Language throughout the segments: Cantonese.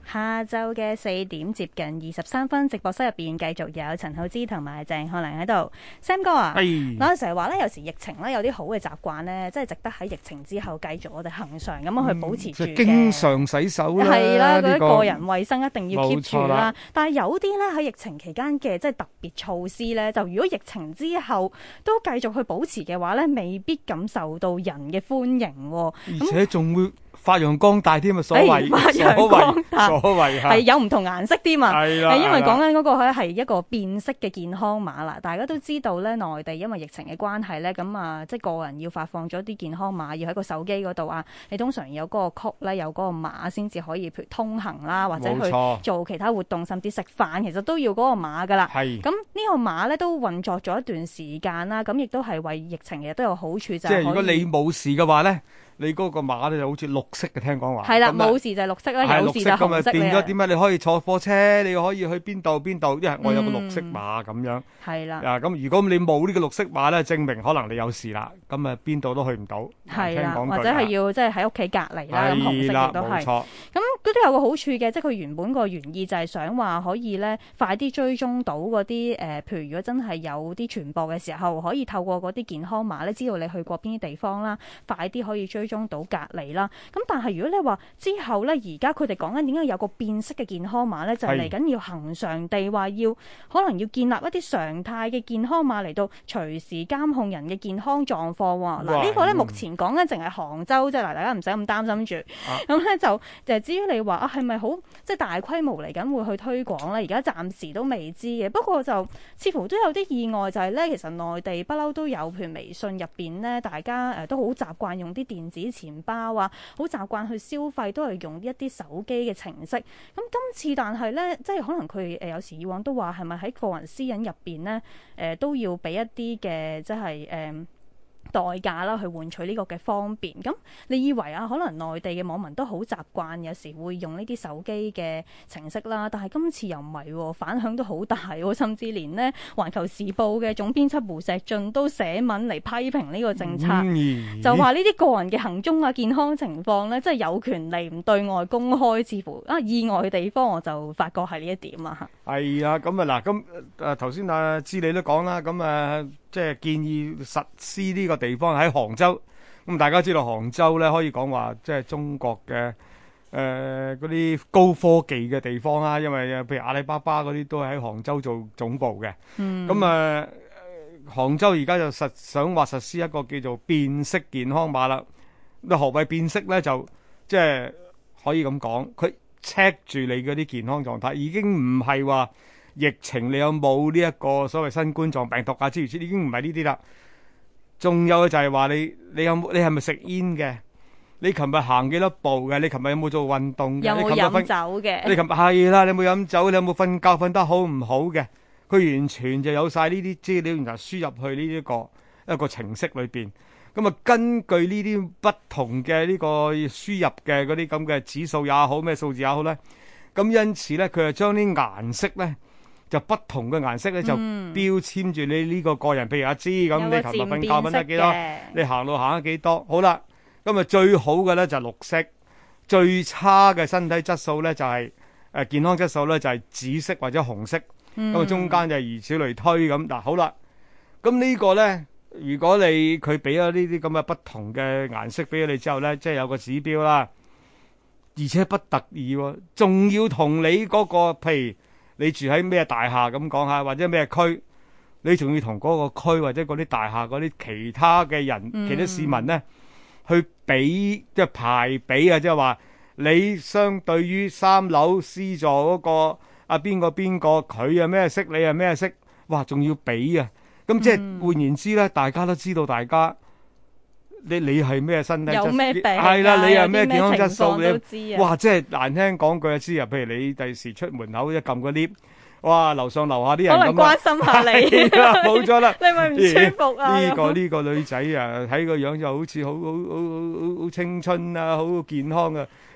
下晝嘅4點接近23分，直播室入邊繼續有陳浩之同埋鄭漢良喺度。Sam 哥啊，我成日話咧，有時疫情咧有啲好嘅習慣咧，即係值得喺疫情之後繼續我哋恆常咁樣去保持住嘅。 經常洗手啦， 係啦，嗰啲個個人衞生一定要 keep 住啦。但係有啲咧喺疫情期間嘅即係特別措施咧，就如果疫情之後都繼續去保持嘅話咧，未必咁受到人嘅歡迎， 而且仲會發揚光大添啊！所謂發揚光大， 所謂係有唔同顏色添啊！ 係啦， 因為講緊嗰個咧係一個變色嘅健康碼啦。大家都知道咧，內地因為疫情嘅關係咧，咁啊，即係個人要發放咗啲健康碼，要喺個手機嗰度啊，你通常有嗰個 code 咧，有嗰個碼先至可以，譬如通行啦，或者去做其他活動，甚至食飯，其實都要嗰個碼噶啦。係咁呢個碼咧都運作咗一段時間啦，咁亦都係為疫情亦都有好處，就係即係如果你冇事嘅話咧。你嗰個碼咧就好似綠色嘅，聽講話。 係啦，冇事就係綠色啦，有事就紅色。 變咗點解你可以坐火車，你可以去邊度邊度，因為我有個綠色碼咁樣。係啦。咁如果你冇呢個綠色碼咧，證明可能你有事啦，咁啊邊度都去唔到。 係啦，或者係要即係喺屋企隔離啦，咁紅色亦都係。 冇錯。 咁嗰啲有個好處嘅，即係佢原本個原意就係想話可以咧快啲追蹤到嗰啲譬如如果真係有啲傳播嘅時候，可以透過嗰啲健康碼咧，知道你去過邊啲地方啦，快啲可以追蹤到隔離啦。咁但係如果你話之後咧，而家佢哋講緊點解有個變色嘅健康碼咧，就係嚟緊要恆常地話要可能要建立一啲常態嘅健康碼嚟到隨時監控人嘅健康狀況喎。嗱呢個咧目前講緊淨係杭州啫，嗱大家唔使咁擔心住。咁咧就至於你話啊係咪好即係大規模嚟緊會去推廣咧？而家暫時都未知嘅。不過就似乎都有啲意外，就係咧其實內地不嬲都有，譬如微信入邊咧，大家都好習慣用啲電子錢包啊，好習慣去消費都係用一啲手機嘅程式。咁今次但係咧，即係可能佢有時以往都話係咪喺個人私隱入邊咧，都要俾一啲嘅即係代價啦，去換取呢個嘅方便。咁你以為啊，可能內地嘅網民都好習慣，有時會用呢啲手機嘅程式啦。但係今次又唔係，反響都好大，甚至連呢《環球時報》嘅總編輯胡錫進都寫文嚟批評呢個政策，就話呢啲個人嘅行蹤啊、健康情況呢，即係有權利唔對外公開。似乎意外嘅地方，我就發覺係呢一點啊。 係啊，咁啊嗱，咁頭先知你都講啦，咁即係建議實施呢個地方喺杭州。咁大家知道杭州咧，可以講話即係中國嘅嗰啲高科技嘅地方啦。因為譬如阿里巴巴嗰啲都喺杭州做總部嘅。咁杭州而家就想話實施一個叫做變色健康碼啦。何謂變色咧？就即係可以咁講，佢 check 住你嗰啲健康狀態，已經唔係話疫情你有冇呢一個所謂新冠狀病毒啊之類之類，已經唔係呢啲啦。仲有就係話你係咪食煙嘅？你琴日行幾多步嘅？你琴日有冇做運動嘅？ 有冇飲酒嘅？ 你琴日係啦，你有冇飲酒？你有冇瞓覺瞓得好唔好嘅？佢完全就有晒呢啲資料，然後輸入去呢一個程式裏邊。咁啊，根據呢啲不同嘅呢個輸入嘅嗰啲咁嘅指數也好，咩數字也好咧，咁因此咧，佢就將啲顏色咧，就不同嘅顏色咧就標籤住你呢個人，譬如阿芝咁，你琴日瞓覺瞓得幾多？你行路行得幾多？好啦，咁啊最好嘅咧就係綠色，最差嘅身體質素咧就係健康質素咧就係紫色或者紅色，咁啊中間就係如此類推咁。嗱好啦，咁呢個咧。如果佢俾咗呢啲咁嘅不同嘅顏色俾咗你之後咧，即係有個指標啦，而且不特意喎，仲要同你嗰個，譬如你住喺咩大廈咁講下，或者咩區，你仲要同嗰個區或者嗰啲大廈嗰啲其他嘅人、其他市民咧，去比即係排比啊，即係話你相對於3樓 C 座嗰個啊邊個佢係咩色，你係咩色，哇，仲要比啊！咁即係換言之咧，大家都知道大家你係咩身體質素， 有咩病係啦，你係咩健康質素， 都知啊。 哇！即係難聽講句就知啊。譬如你第時出門口一撳個 lift，哇！樓上樓下啲人可能關心下你， 冇錯啦。 你咪唔舒服啊？ 呢個女仔啊，睇個樣就好似好青春啊，好健康啊。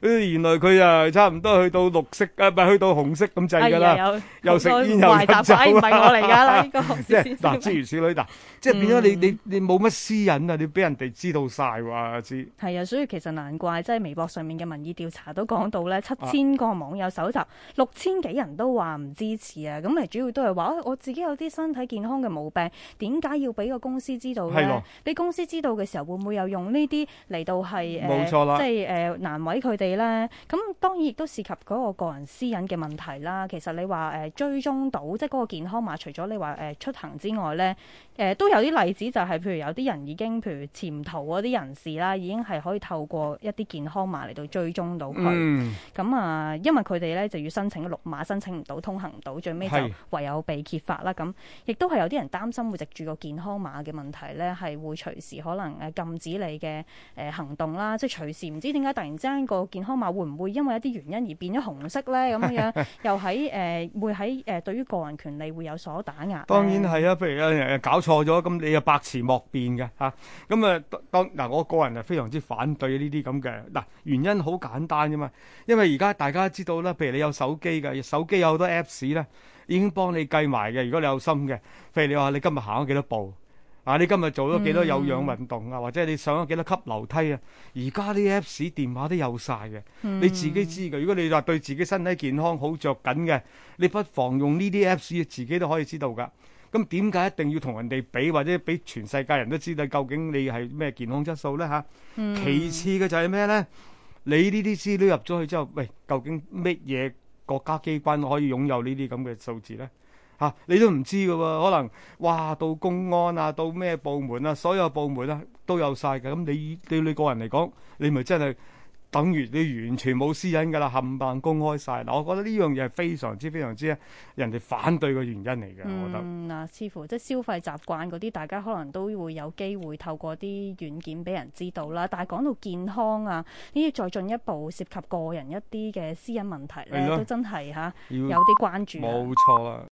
原來佢啊差唔多去到綠色啊，唔係去到紅色咁滯㗎啦，又食煙又壞習慣，唔係我嚟㗎啦，呢個即係嗱，諸如此類嗱，即係變咗你冇乜私隱啊，你俾人哋知道晒喎，知係啊，所以其實難怪即係微博上面嘅民意調查都講到咧，7000個網友搜集6000幾人都話唔支持啊，咁咪主要都係話我自己有啲身體健康嘅毛病，點解要俾個公司知道咧？俾公司知道嘅時候，會唔會又用呢啲嚟到係冇錯啦， 即係難為佢哋咧？咁當然亦都涉及嗰個人私隱嘅問題啦。其實你話追蹤到即係嗰個健康碼，除咗你話出行之外咧，都有啲例子就係譬如有啲人已經譬如潛逃嗰啲人士啦，已經係可以透過一啲健康碼嚟到追蹤到佢。咁因為佢哋咧就要申請綠碼，申請唔到，通行唔到，最尾就唯有被揭發啦。咁亦都係有啲人擔心會藉住個健康碼嘅問題咧，係會隨時可能禁止你嘅行動啦，即係隨時唔知點解突然之間個健康碼會唔會因為一啲原因而變咗紅色咧？咁樣又喺會喺對於個人權利會有所打壓。 當然係啊，譬如有人搞錯咗，咁你又百詞莫辯嘅嚇。咁嗱，我個人係非常之反對呢啲咁嘅嗱，原因好簡單啫嘛。因為而家大家知道啦，譬如你有手機嘅，手機有好多 Apps 咧，已經幫你計埋嘅。如果你有心嘅，譬如你話你今日行咗幾多步。你今日做咗幾多有氧運動啊？或者你上咗幾多級樓梯啊？而家啲 Apps 電話都有晒嘅，你自己知嘅。如果你話對自己身體健康好着緊嘅，你不妨用呢啲 Apps，自己都可以知道噶。咁點解一定要同人哋比，或者俾全世界人都知道究竟你係咩健康質素咧？其次嘅就係咩咧？你呢啲資料入咗去之後，喂，究竟乜嘢國家機關可以擁有呢啲咁嘅數字咧？你都唔知㗎喎，可能哇到公安啊，到咩部門啊，所有部門啊都有晒嘅。咁你對你個人嚟講，你咪真係等於你完全冇私隱㗎啦，冚唪唥公開晒。嗱，我覺得呢樣嘢係非常之人哋反對嘅原因嚟嘅。我覺得似乎即係消費習慣嗰啲，大家可能都會有機會透過啲軟件俾人知道啦。但係講到健康啊，呢啲再進一步涉及個人一啲嘅私隱問題咧，都真係有啲關注。 冇錯啦。